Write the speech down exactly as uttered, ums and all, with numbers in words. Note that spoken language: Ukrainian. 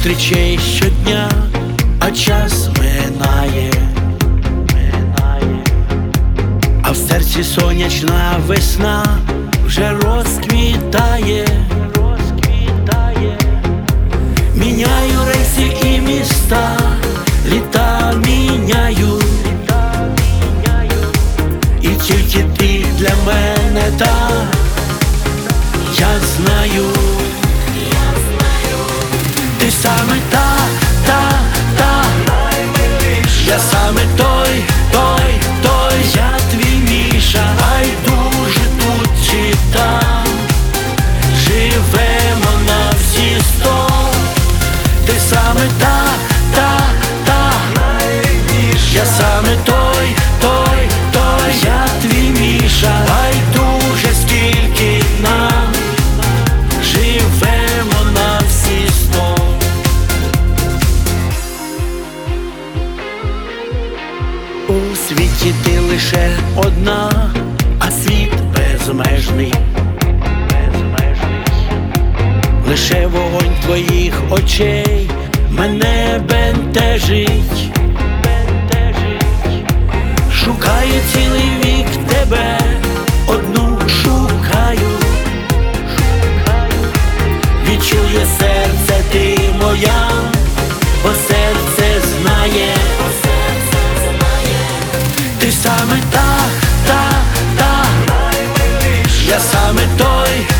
зустрічей щодня, а час минає, минає, а в серці сонячна весна вже розквітає, розквітає. Міняю рейси і міста, літа міняю, і тільки ти для мене та, я знаю, ти саме та, та, та, я саме той, той, той, я твій Міша, байдуже тут чи там, живемо на всі сто. Ти саме та, та, та, я саме той, той, той, я твій Міша, байдуже скільки нам, живемо на всі сто. У світі ти лише одна, а світ безмежний, безмежний. Лише вогонь твоїх очей мене бентежить, бентежить. Шукаю цілий вік тебе, одну шукаю, шукаю. Відчує серце ти моя, бо серце знає, бо серце знає. Ти саме та, та, та, я саме той,